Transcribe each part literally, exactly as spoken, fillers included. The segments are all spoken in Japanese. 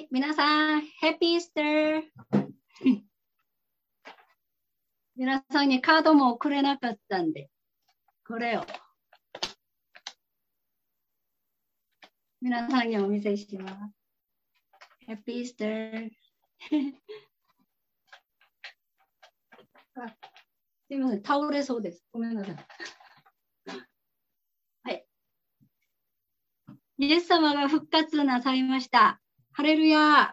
い、皆さん、ハッピーイースター。皆さんにカードもくれなかったんで、これを皆さんにお見せします。ハッピーイースター。あ、すみません、倒れそうです。ごめんなさい。はい。イエス様が復活なさいました。ハレルヤ。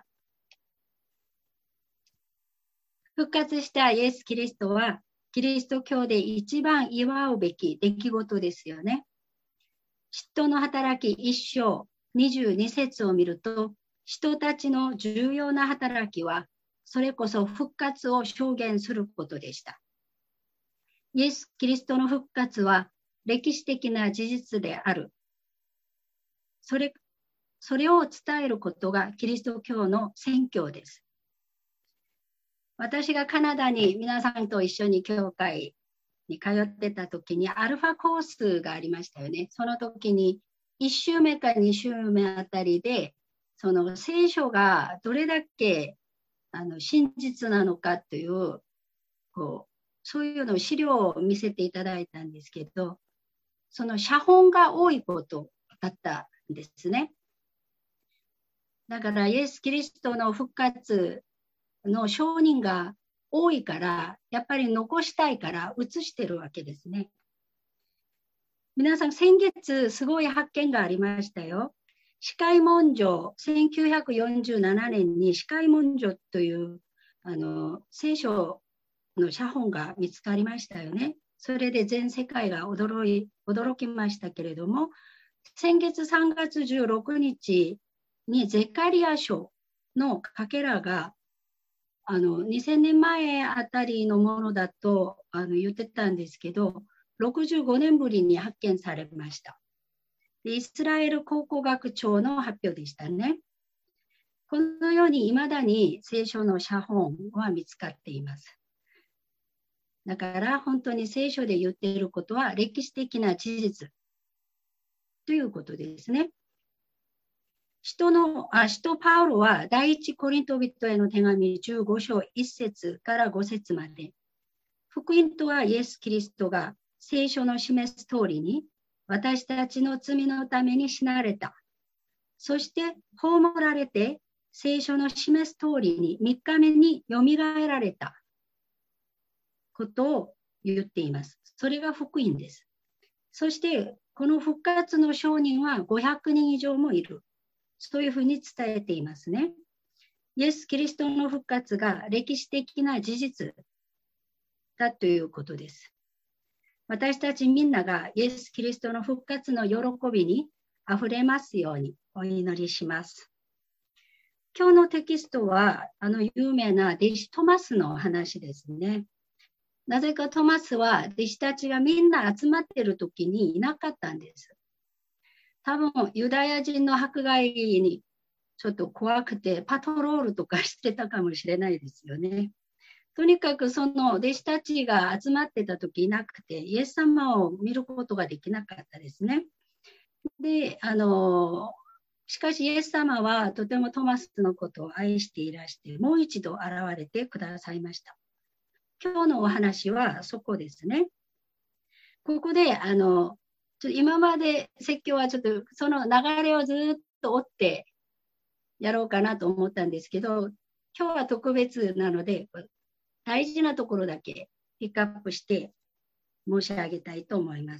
復活したイエス・キリストは、キリスト教で一番祝うべき出来事ですよね。使徒の働き一章にじゅうに節を見ると、人たちの重要な働きは、それこそ復活を証言することでした。イエス・キリストの復活は歴史的な事実である。それ、それを伝えることがキリスト教の宣教です。私がカナダに皆さんと一緒に教会に通ってた時にアルファコースがありましたよね。その時にいち週目かに週目あたりで、その聖書がどれだけあの真実なのかという、こう、そういうの資料を見せていただいたんですけど、その写本が多いことだったんですね。だからイエス・キリストの復活の証人が多いから、やっぱり残したいから写してるわけですね。皆さん、先月すごい発見がありましたよ。司会文書、せんきゅうひゃくよんじゅうななねんに司会文書というあの聖書の写本が見つかりましたよね。それで全世界が驚い、驚きましたけれども、先月さんがつじゅうろくにちにゼカリア書のかけらがあのにせんねんまえあたりのものだとあの言ってたんですけど、ろくじゅうごねんぶりに発見されました。イスラエル考古学庁の発表でしたね。このように未だに聖書の写本は見つかっています。だから本当に聖書で言っていることは歴史的な事実ということですね。使徒の、あ、使徒パウロは第一コリント人への手紙じゅうご章いち節からご節まで、福音とはイエス・キリストが聖書の示す通りに私たちの罪のために死なれた。そして葬られて聖書の示す通りにみっかめによみがえられたことを言っています。それが福音です。そしてこの復活の証人はごひゃくにん以上もいる。そういうふうに伝えていますね。イエス・キリストの復活が歴史的な事実だということです。私たちみんながイエス・キリストの復活の喜びにあふれますようにお祈りします。今日のテキストはあの有名な弟子トマスの話ですね。なぜかトマスは弟子たちがみんな集まっている時にいなかったんです。多分ユダヤ人の迫害にちょっと怖くてパトロールとかしてたかもしれないですよね。とにかくその弟子たちが集まってた時いなくてイエス様を見ることができなかったですね。で、あのしかしイエス様はとてもトマスのことを愛していらしてもう一度現れてくださいました。今日のお話はそこですね。ここであのちょ今まで説教はちょっとその流れをずっと追ってやろうかなと思ったんですけど、今日は特別なので大事なところだけピックアップして申し上げたいと思います。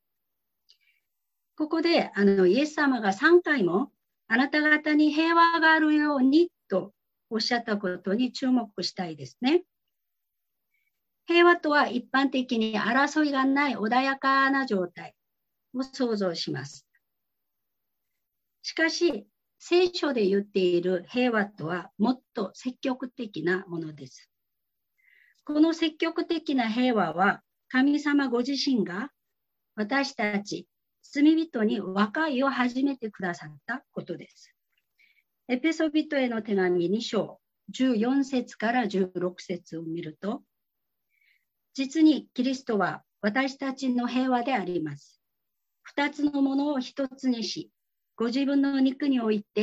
ここであのイエス様がさんかいもあなた方に平和があるようにとおっしゃったことに注目したいですね。平和とは一般的に争いがない穏やかな状態を想像します。しかし、聖書で言っている平和とはもっと積極的なものです。この積極的な平和は神様ご自身が私たち罪人に和解を始めてくださったことです。エペソビトへの手紙に章じゅうよん節からじゅうろく節を見ると、実にキリストは私たちの平和であります。二つのものを一つにし、ご自分の肉において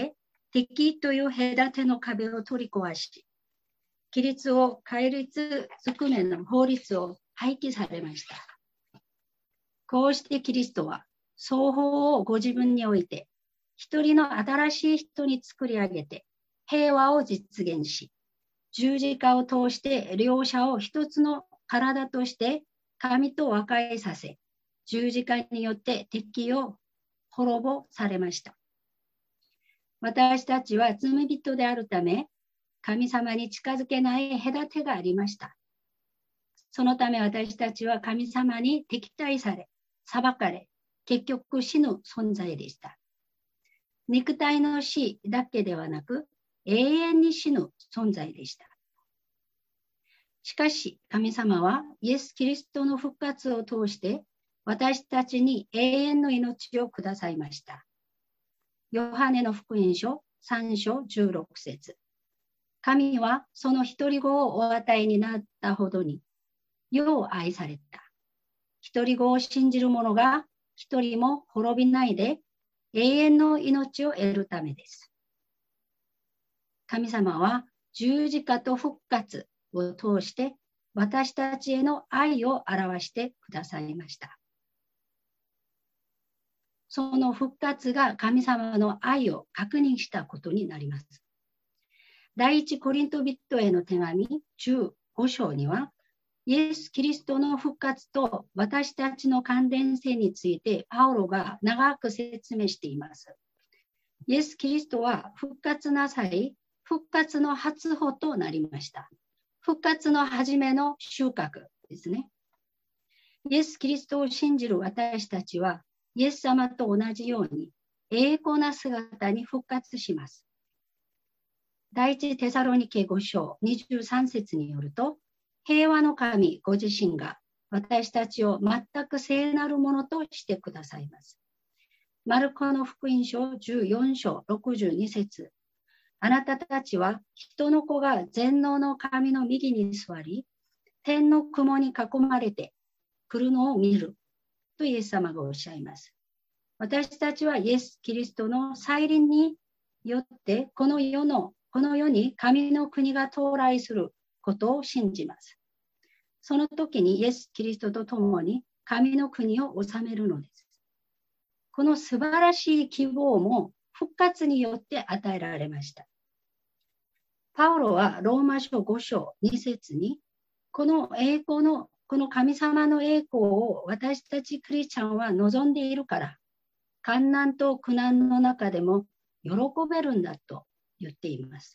敵という隔ての壁を取り壊し、規律を戒律づくめの法律を廃棄されました。こうしてキリストは双方をご自分において、一人の新しい人に作り上げて、平和を実現し、十字架を通して両者を一つの体として神と和解させ、十字架によって敵を滅ぼされました。私たちは罪人であるため、神様に近づけない隔てがありました。そのため私たちは神様に敵対され、裁かれ、結局死ぬ存在でした。肉体の死だけではなく、永遠に死ぬ存在でした。しかし、神様はイエス・キリストの復活を通して、私たちに永遠の命をくださいました。ヨハネの福音書さん章じゅうろく節。神はその一人子をお与えになったほどに、よう愛された。一人子を信じる者が一人も滅びないで、永遠の命を得るためです。神様は十字架と復活を通して私たちへの愛を表してくださいました。その復活が神様の愛を確認したことになります。第一コリント人への手紙じゅうご章には、イエス・キリストの復活と私たちの関連性についてパウロが長く説明しています。イエス・キリストは復活なさい、復活の初歩となりました。復活の初めの収穫ですね。イエス・キリストを信じる私たちは、イエス様と同じように栄光な姿に復活します。第一テサロニケご章にじゅうさん節によると、平和の神ご自身が私たちを全く聖なるものとしてくださいます。マルコの福音書じゅうよん章ろくじゅうに節。あなたたちは人の子が全能の神の右に座り、天の雲に囲まれて来るのを見るとイエス様がおっしゃいます。私たちはイエス・キリストの再臨によってこの世のこの世に神の国が到来することを信じます。その時にイエス・キリストと共に神の国を治めるのです。この素晴らしい希望も復活によって与えられました。パウロはローマ書ご章に節に、この栄光の、この神様の栄光を私たちクリスチャンは望んでいるから、患難と苦難の中でも喜べるんだと言っています。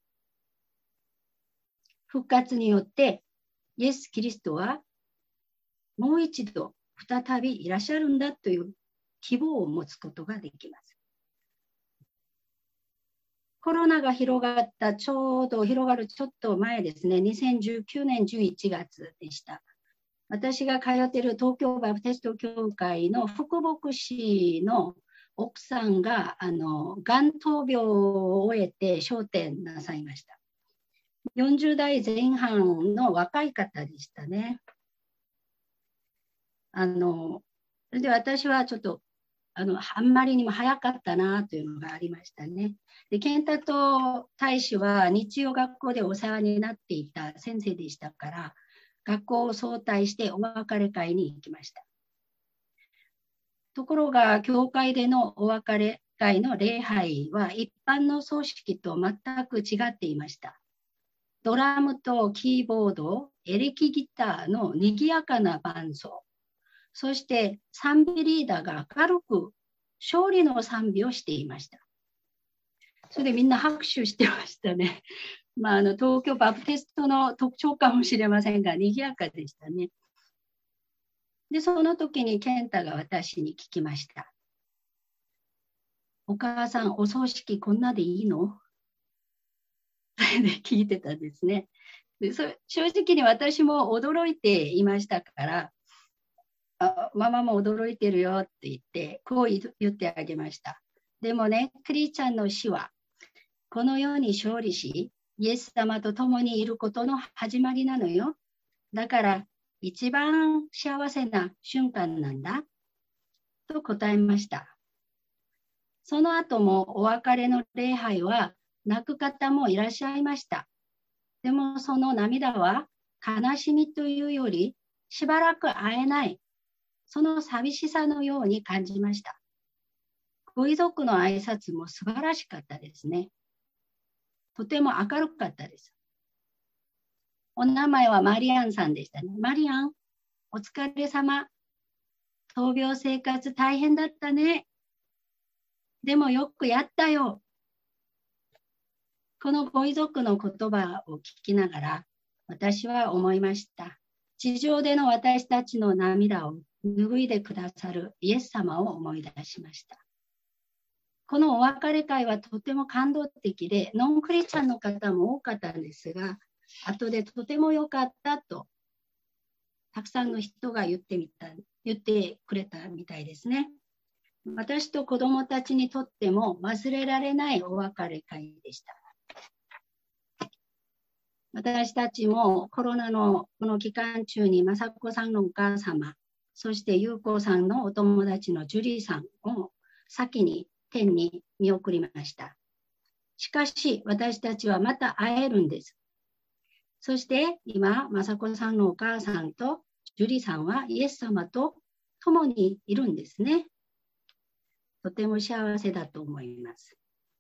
復活によってイエス・キリストはもう一度再びいらっしゃるんだという希望を持つことができます。コロナが広がったちょうど広がるちょっと前ですね、にせんじゅうきゅうねんじゅういちがつでした。私が通っている東京バプテスト教会の副牧師の奥さんがあのがん闘病を終えて昇天なさいました。よんじゅう代前半の若い方でしたね。あのそれで私はちょっとあのあんまりにも早かったなというのがありましたね。で、ケンタト大使は日曜学校でお世話になっていた先生でしたから、学校を早退してお別れ会に行きました。ところが、教会でのお別れ会の礼拝は一般の葬式と全く違っていました。ドラムとキーボード、エレキギターの賑やかな伴奏、そして賛美リーダーが明るく勝利の賛美をしていました。それでみんな拍手してましたね。まあ、あの東京バプテストの特徴かもしれませんが、賑やかでしたね。で、その時に健太が私に聞きました。お母さん、お葬式こんなでいいの？それで聞いてたんですね。で、そ正直に私も驚いていましたから、あ、ママも驚いてるよって言って、こう言ってあげました。でもね、クリスチャンの死は、この世に勝利し、イエス様と共にいることの始まりなのよ。だから、一番幸せな瞬間なんだ。と答えました。 その後もお別れの礼拝は泣く方もいらっしゃいました。でもその涙は悲しみというより、しばらく会えない、その寂しさのように感じました。ご遺族の挨拶も素晴らしかったですね。とても明るかったです。お名前はマリアンさんでしたね。マリアン、お疲れ様。闘病生活大変だったね。でもよくやったよ。このご遺族の言葉を聞きながら、私は思いました。地上での私たちの涙を拭いでくださるイエス様を思い出しました。このお別れ会はとても感動的で、ノンクリスチャンの方も多かったんですが、後でとても良かったと、たくさんの人が言ってみた、言ってくれたみたいですね。私と子供たちにとっても忘れられないお別れ会でした。私たちもコロナのこの期間中に雅子さんのお母様、そして優子さんのお友達のジュリーさんを先に天に見送りました。しかし私たちはまた会えるんです。そして今、雅子さんのお母さんとジュリーさんはイエス様と共にいるんですね。とても幸せだと思います。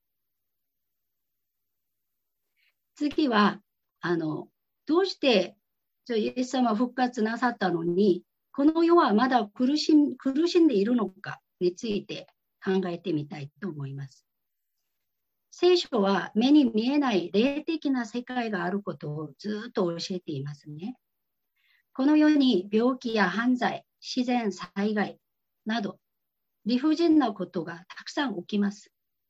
次は、あの、どうしてイエス様復活なさったのに、この世はまだ苦しん、苦しんでいるのかについて考えてみたいと思います。聖書は目に見えない霊的な世界があることをずっと教えていますね。この世に病気や犯罪、自然災害など理不尽なことがたくさん起きます。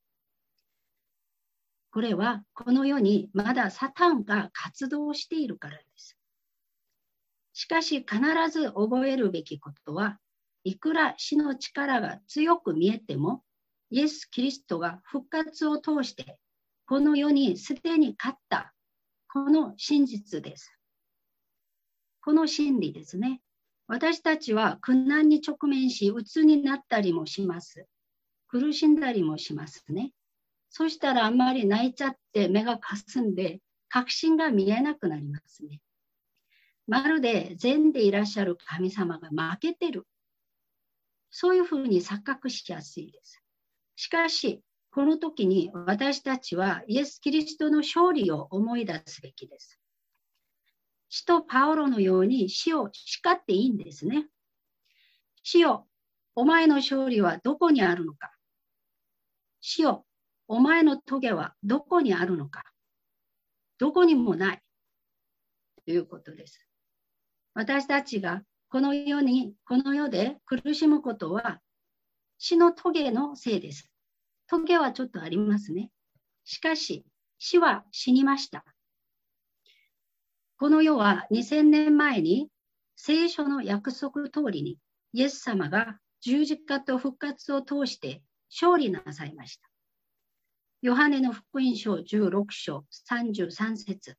これはこの世にまだサタンが活動しているからです。しかし必ず覚えるべきことは、いくら死の力が強く見えても、イエス・キリストが復活を通してこの世にすでに勝ったこの真実です。この真理ですね。私たちは苦難に直面し、鬱になったりもします。苦しんだりもしますね。そしたらあんまり泣いちゃって目がかすんで、確信が見えなくなりますね。まるで善でいらっしゃる神様が負けてる。そういうふうに錯覚しやすいです。しかし、この時に私たちはイエス・キリストの勝利を思い出すべきです。使徒パウロのように死を叱っていいんですね。死よ、お前の勝利はどこにあるのか。死よ、お前の棘はどこにあるのか。どこにもない。ということです。私たちがこの世に、この世で苦しむことは死の棘のせいです。棘はちょっとありますね。しかし、死は死にました。この世はにせんねんまえに聖書の約束通りにイエス様が十字架と復活を通して勝利なさいました。ヨハネの福音書じゅうろく章さんじゅうさん節。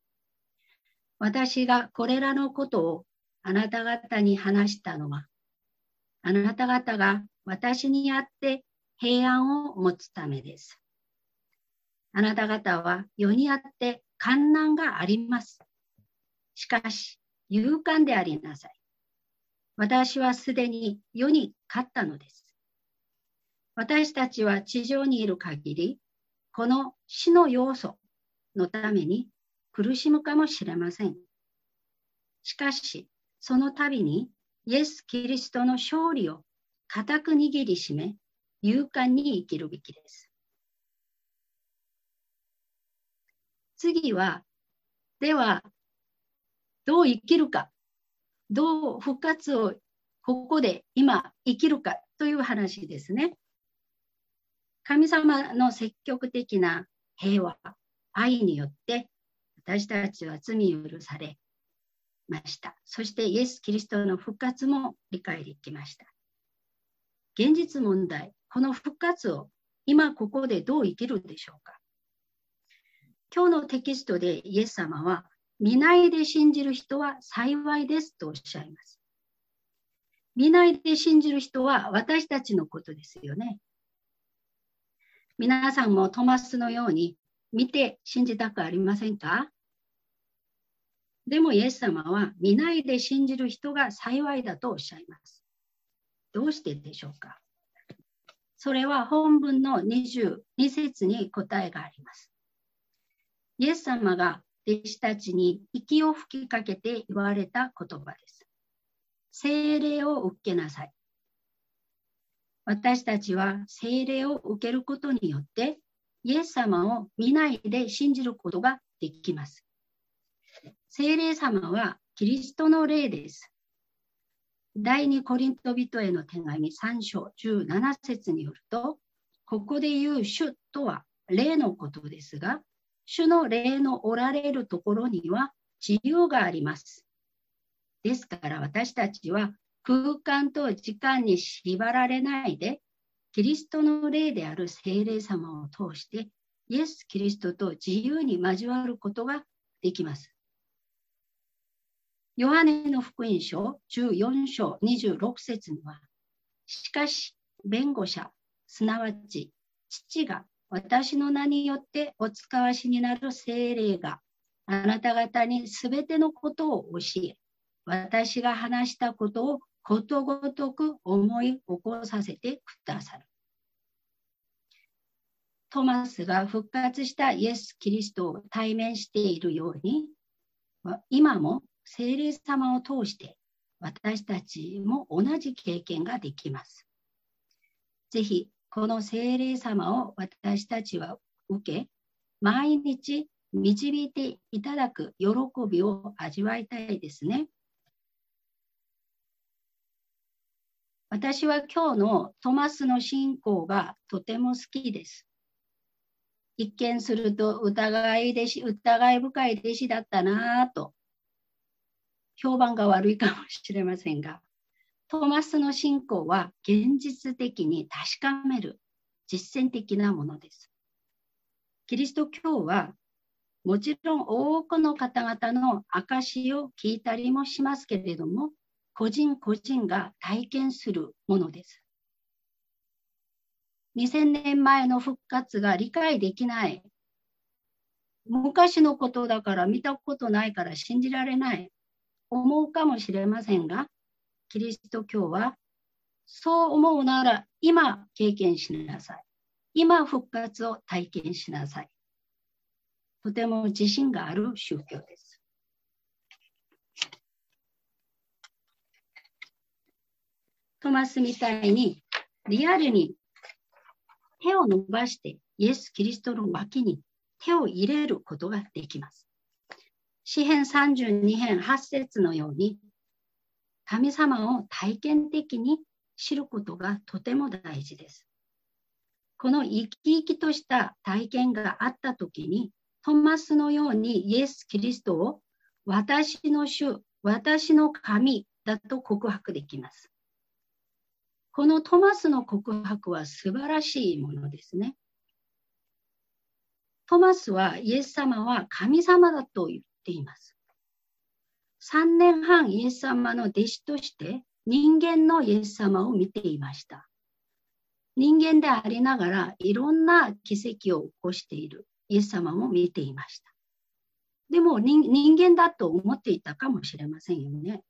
私がこれらのことをあなた方に話したのは、あなた方が私にあって平安を持つためです。あなた方は世にあって患難があります。しかし、勇敢でありなさい。私はすでに世に勝ったのです。私たちは地上にいる限り、この死の要素のために苦しむかもしれません。しかし、その度にイエス・キリストの勝利を固く握りしめ、勇敢に生きるべきです。次は、では、どう生きるか、どう復活をここで今生きるかという話ですね。神様の積極的な平和、愛によって私たちは罪を許されました。そしてイエス・キリストの復活も理解できました。現実問題、この復活を今ここでどう生きるでしょうか。今日のテキストでイエス様は、見ないで信じる人は幸いですとおっしゃいます。見ないで信じる人は私たちのことですよね。 皆さんもトマスのように見て信じたくありませんか？でもイエス様は見ないで信じる人が幸いだとおっしゃいます。どうしてでしょうか？それは本文のにじゅうに節に答えがあります。イエス様が弟子たちに息を吹きかけて言われた言葉です。聖霊を受けなさい。私たちは聖霊を受けることによってイエス様を見ないで信じることができます。聖霊様はキリストの霊です。第二コリント人への手紙さん章じゅうなな節によると、ここで言う主とは霊のことですが、主の霊のおられるところには自由があります。ですから私たちは空間と時間に縛られないで、キリストの霊である聖霊様を通して、イエス・キリストと自由に交わることができます。ヨハネの福音書じゅうよん章にじゅうろく節には、しかし弁護者、すなわち父が私の名によってお使わしになる聖霊があなた方にすべてのことを教え、私が話したことをことごとく思い起こさせてくださる。トマスが復活したイエス・キリストを対面しているように、今も聖霊様を通して私たちも同じ経験ができます。ぜひこの聖霊様を私たちは受け、毎日導いていただく喜びを味わいたいですね。私は今日のトマスの信仰がとても好きです。一見すると疑い弟子、疑い深い弟子だったなぁと、評判が悪いかもしれませんが、トマスの信仰は現実的に確かめる実践的なものです。キリスト教はもちろん多くの方々の証を聞いたりもしますけれども、個人個人が体験するものです。にせんねんまえの復活が理解できない。昔のことだから見たことないから信じられない。思うかもしれませんが、キリスト教はそう思うなら今経験しなさい。今復活を体験しなさい。とても自信がある宗教です。トマスみたいにリアルに手を伸ばしてイエス・キリストの脇に手を入れることができます。詩編さんじゅうに編はち節のように、神様を体験的に知ることがとても大事です。この生き生きとした体験があったときに、トマスのようにイエス・キリストを私の主、私の神だと告白できます。このトマスの告白は素晴らしいものですね。トマスはイエス様は神様だと言っています。さんねんはんイエス様の弟子として人間のイエス様を見ていました。人間でありながらいろんな奇跡を起こしているイエス様も見ていました。でも人間だと思っていたかもしれませんよね。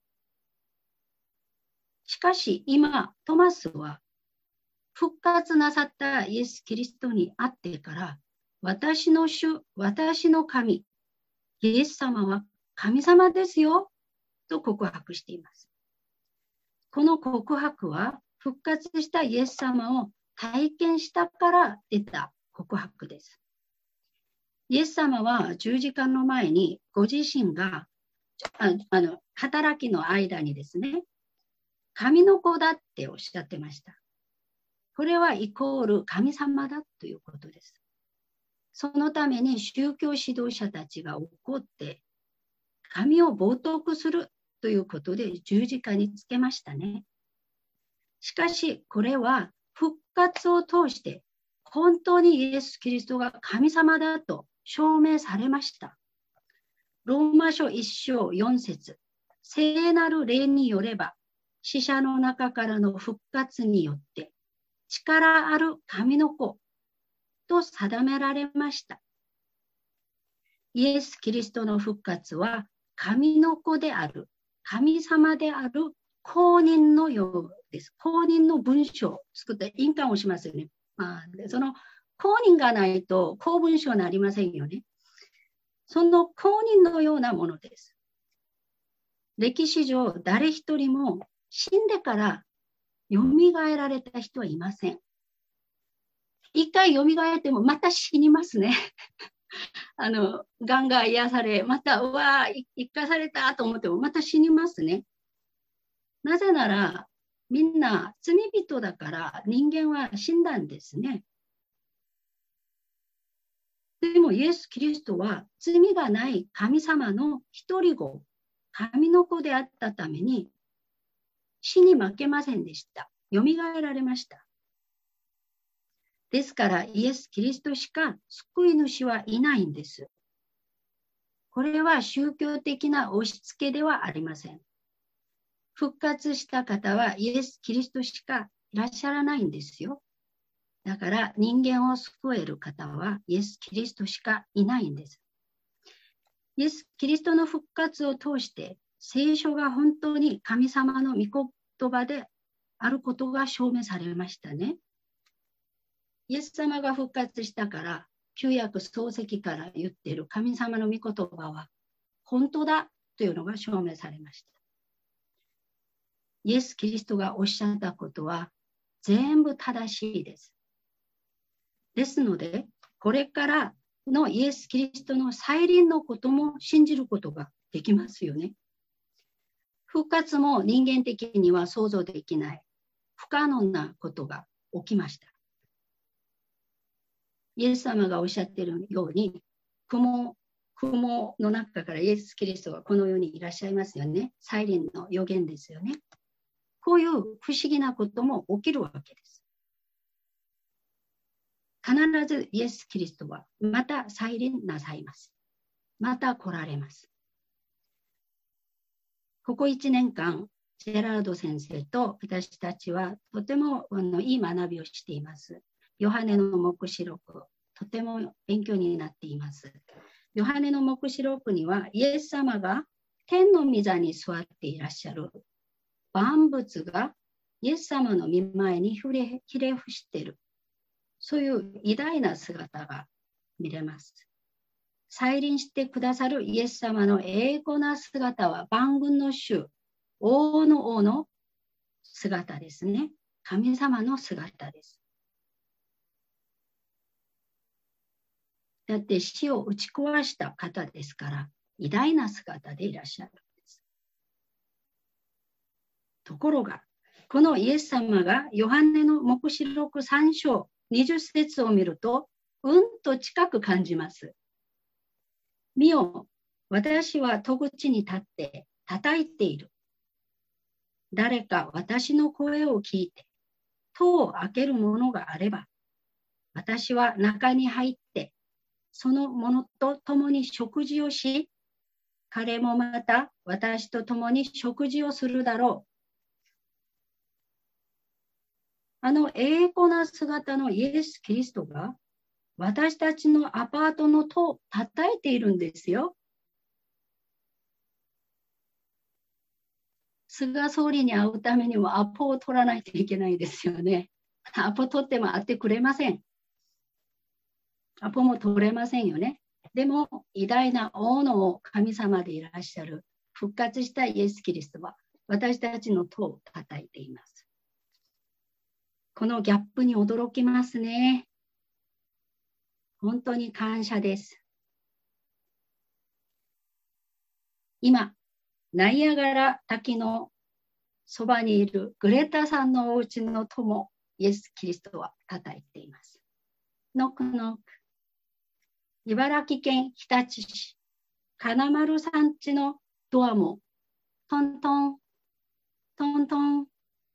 しかし今、トマスは復活なさったイエス・キリストに会ってから、私の主、私の神、イエス様は神様ですよ、と告白しています。この告白は復活したイエス様を体験したから出た告白です。イエス様は十字架の前にご自身がああの働きの間にですね、神の子だっておっしゃってました。これはイコール神様だということです。そのために宗教指導者たちが怒って神を冒涜するということで十字架につけましたね。しかしこれは復活を通して本当にイエス・キリストが神様だと証明されました。ローマ書いち章よん節、聖なる霊によれば死者の中からの復活によって力ある神の子と定められました。イエス・キリストの復活は神の子である、神様である公認のようです。公認の文章を作って印鑑をしますよね。まあ、でその公認がないと公文書になりませんよね。その公認のようなものです。歴史上誰一人も死んでからよみがえられた人はいません。一回よみがえってもまた死にますね。あの、がんが癒され、また、うわー、生かされたと思ってもまた死にますね。なぜなら、みんな罪人だから人間は死んだんですね。でもイエス・キリストは罪がない神様の一人子、神の子であったために死に負けませんでした。よみがえられました。ですからイエス・キリストしか救い主はいないんです。これは宗教的な押し付けではありません。復活した方はイエス・キリストしかいらっしゃらないんですよ。だから人間を救える方はイエス・キリストしかいないんです。イエス・キリストの復活を通して聖書が本当に神様の御言葉であることが証明されましたね。イエス様が復活したから旧約創世記から言っている神様の御言葉は本当だというのが証明されました。イエス・キリストがおっしゃったことは全部正しいです。ですので、これからのイエス・キリストの再臨のことも信じることができますよね。復活も人間的には想像できない不可能なことが起きました。イエス様がおっしゃっているように、雲、雲の中からイエス・キリストがこの世にいらっしゃいますよね。再臨の予言ですよね。こういう不思議なことも起きるわけです。必ずイエス・キリストはまた再臨なさいます。また来られます。ここいちねんかん、ジェラード先生と私たちはとてもあのいい学びをしています。ヨハネの黙示録、とても勉強になっています。ヨハネの黙示録にはイエス様が天の御座に座っていらっしゃる万物がイエス様の御前にひれ伏している。そういう偉大な姿が見れます。再臨してくださるイエス様の栄光な姿は万軍の主、王の王の姿ですね。神様の姿です。だって死を打ち壊した方ですから、偉大な姿でいらっしゃるんです。ところが、このイエス様がヨハネの黙示録さん章にじゅっ節を見ると、うんと近く感じます。見よ、私は戸口に立って叩いている。誰か私の声を聞いて、戸を開けるものがあれば、私は中に入って、その者と共に食事をし、彼もまた私と共に食事をするだろう。あの栄光な姿のイエス・キリストが私たちのアパートの戸を叩いているんですよ。菅総理に会うためにもアポを取らないといけないですよね。アポ取っても会ってくれません。アポも取れませんよね。でも偉大な王の神様でいらっしゃる復活したイエス・キリストは私たちの戸を叩いています。このギャップに驚きますね。本当に感謝です。今、ナイアガラ滝のそばにいるグレタさんのお家の戸もイエス・キリストは叩いています。ノックノック。茨城県日立市金丸山地のドアもトントン、トントン。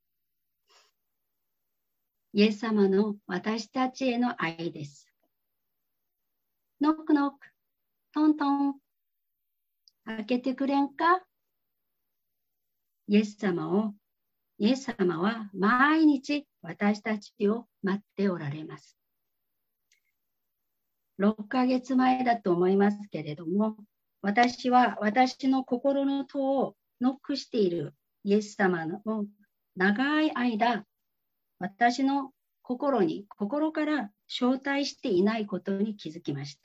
イエス様の私たちへの愛です。ノックノック、トントン。開けてくれんか？イエス様を、イエス様は毎日私たちを待っておられます。 ろっかげつまえだと思いますけれども、私は私の心の戸をノックしているイエス様を長い間、私の心に、心から招待していないことに気づきました。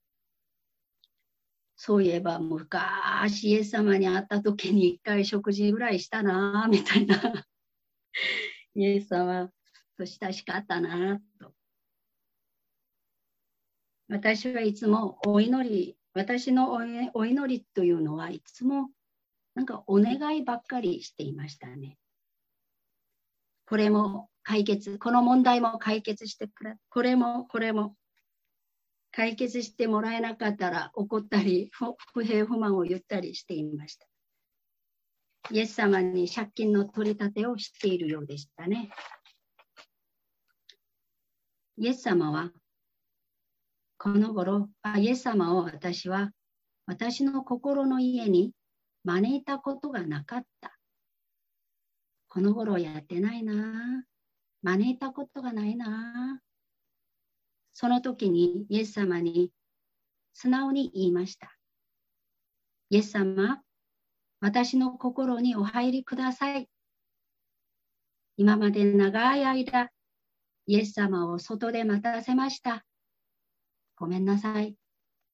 そういえば昔イエス様に会った時に一回食事ぐらいしたなみたいな。イエス様と親しかったなと。私はいつもお祈り、私のお祈りというのはいつもなんかお願いばっかりしていましたね。これも解決、この問題も解決してくれ、これもこれも解決してもらえなかったら怒ったり、不平不満を言ったりしていました。イエス様に借金の取り立てをしているようでしたね。イエス様は、この頃、イエス様を私は、私の心の家に招いたことがなかった。この頃やってないな。招いたことがないな。その時にイエス様に素直に言いました。イエス様、私の心にお入りください。今まで長い間、イエス様を外で待たせました。ごめんなさい。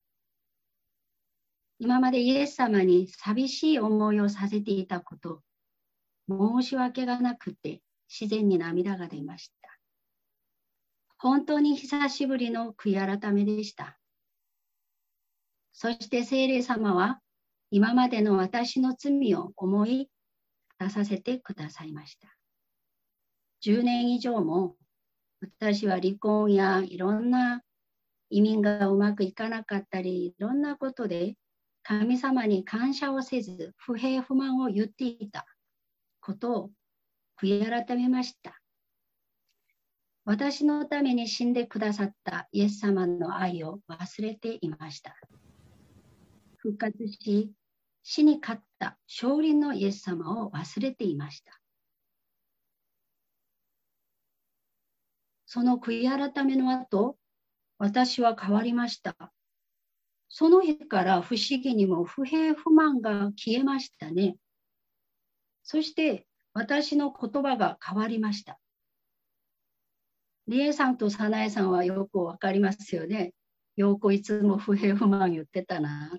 今までイエス様に寂しい思いをさせていたこと、申し訳がなくて自然に涙が出ました。本当に久しぶりの悔い改めでした。そして聖霊様は今までの私の罪を思い出させてくださいました。じゅうねん以上も私は離婚やいろんな移民がうまくいかなかったり、いろんなことで神様に感謝をせず不平不満を言っていたことを悔い改めました。私のために死んでくださったイエス様の愛を忘れていました。復活し、死に勝った勝利のイエス様を忘れていました。その悔い改めの後、私は変わりました。その日から不思議にも不平不満が消えましたね。そして私の言葉が変わりました。リエさんとサナエさんはよくわかりますよね。よくいつも不平不満言ってたな。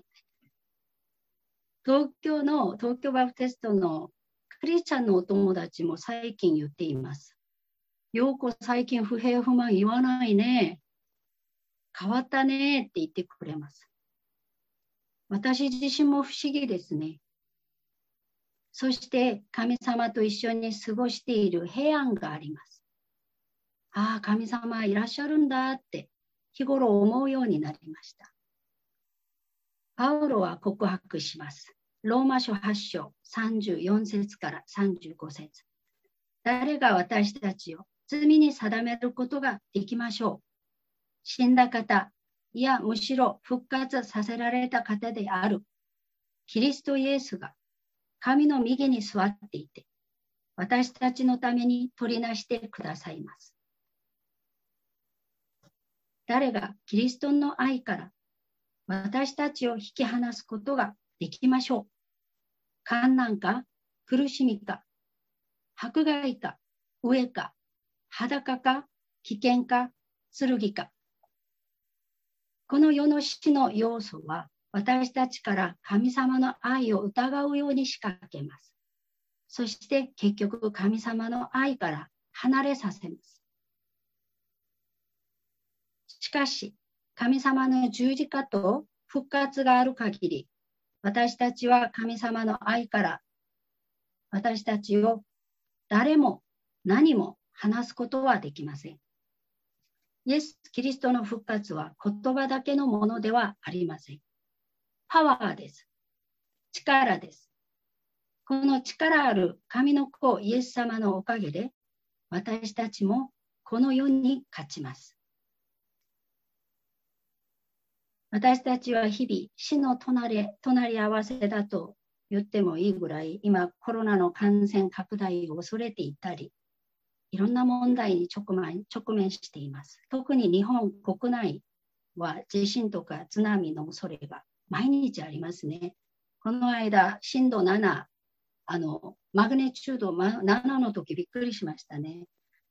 東京の、東京バプテストのクリスチャンのお友達も最近言っています。ようこ最近不平不満言わないね。変わったねって言ってくれます。私自身も不思議ですね。そして神様と一緒に過ごしている平安があります。ああ、神様いらっしゃるんだって日頃思うようになりました。パウロは告白します。ローマ書はち章さんじゅうよん節からさんじゅうご節。誰が私たちを罪に定めることができましょう。死んだ方、いやむしろ復活させられた方であるキリストイエスが神の右に座っていて、私たちのために取りなしてくださいます。誰がキリストの愛から私たちを引き離すことができましょう。患難か、苦しみか、迫害か、飢えか、裸か、危険か、剣か。この世の死の要素は私たちから神様の愛を疑うように仕掛けます。そして結局神様の愛から離れさせます。しかし神様の十字架と復活がある限り、私たちは神様の愛から私たちを誰も何も離すことはできません。イエス・キリストの復活は言葉だけのものではありません。パワーです。力です。この力ある神の子イエス様のおかげで、私たちもこの世に勝ちます。私たちは日々死の隣、隣り合わせだと言ってもいいぐらい、今コロナの感染拡大を恐れていたり、いろんな問題に直面、直面しています。特に日本国内、 は地震とか津波の恐れが毎日ありますね。この間、震度なな、あの、マグネチュードななの時びっくりしましたね。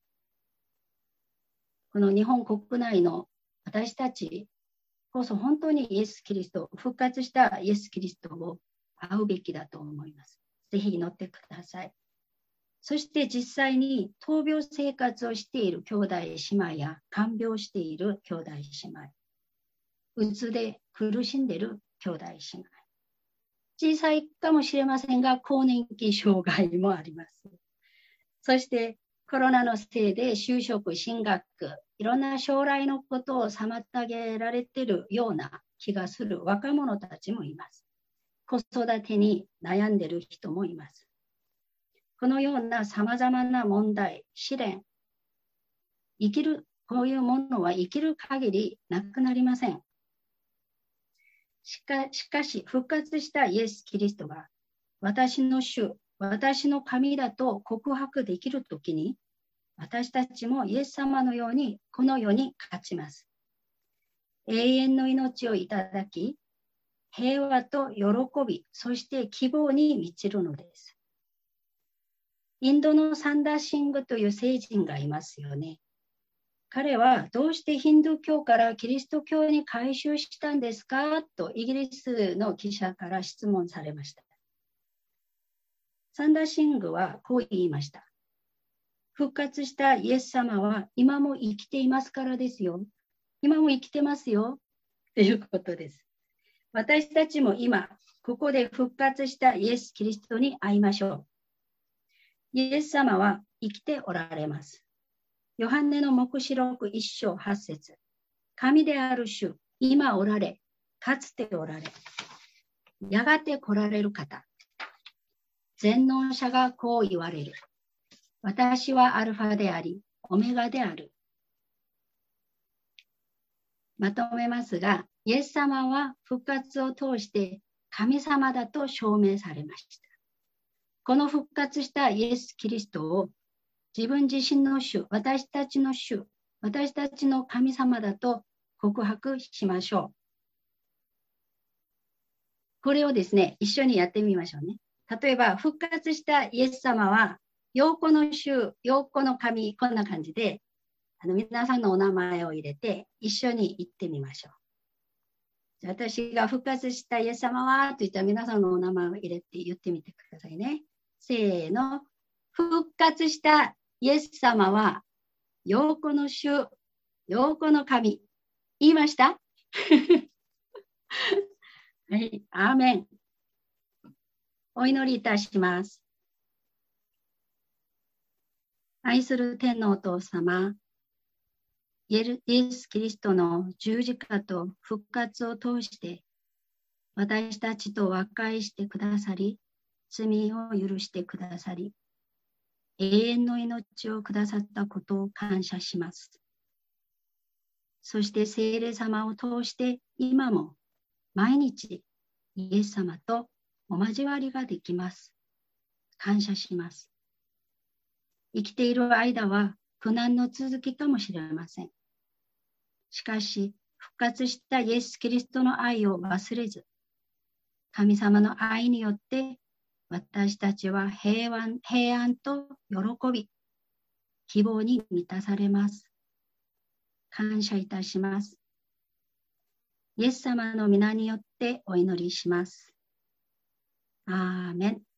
この日本国内の私たちこそ本当にイエス・キリスト、復活したイエス・キリストを会うべきだと思います。ぜひ祈ってください。そして実際に闘病生活をしている兄弟姉妹や看病している兄弟姉妹、うつで苦しんでいる兄弟姉妹、小さいかもしれませんが更年期障害もあります。そしてコロナのせいで就職、進学、いろんな将来のことを妨げられているような気がする若者たちもいます。子育てに悩んでいる人もいます。このようなさまざまな問題、試練、生きる、こういうものは生きる限りなくなりません。しか、しかし、復活したイエス・キリストが私の主、私の神だと告白できるときに、私たちもイエス様のようにこの世に勝ちます。永遠の命をいただき、平和と喜び、そして希望に満ちるのです。インドのサンダーシングという聖人がいますよね。彼はどうしてヒンドゥー教からキリスト教に改宗したんですかとイギリスの記者から質問されました。サンダーシングはこう言いました。復活したイエス様は今も生きていますからですよ。今も生きてますよ。ということです。私たちも今、ここで復活したイエス・キリストに会いましょう。イエス様は生きておられます。ヨハネの黙示録一章八節。神である主、今おられ、かつておられ、やがて来られる方。全能者がこう言われる。私はアルファであり、オメガである。まとめますが、イエス様は復活を通して神様だと証明されました。この復活したイエス・キリストを自分自身の主、私たちの主、私たちの神様だと告白しましょう。これをですね、一緒にやってみましょうね。例えば、復活したイエス様は、陽子の主、陽子の神、こんな感じで、あの皆さんのお名前を入れて、一緒に言ってみましょう。じゃあ私が復活したイエス様は、と言ったら皆さんのお名前を入れて言ってみてくださいね。せーの。復活したイエス様は、陽子の主、陽子の神。言いましたはい、アーメン。お祈りいたします。愛する天のお父様、イエス・キリストの十字架と復活を通して、私たちと和解してくださり、罪を許してくださり、永遠の命をくださったことを感謝します。そして聖霊様を通して今も毎日イエス様とお交わりができます。感謝します。生きている間は苦難の続きかもしれません。しかし復活したイエス・キリストの愛を忘れず、神様の愛によって私たちは平安、平安と喜び、希望に満たされます。感謝いたします。イエス様の皆によってお祈りします。アーメン。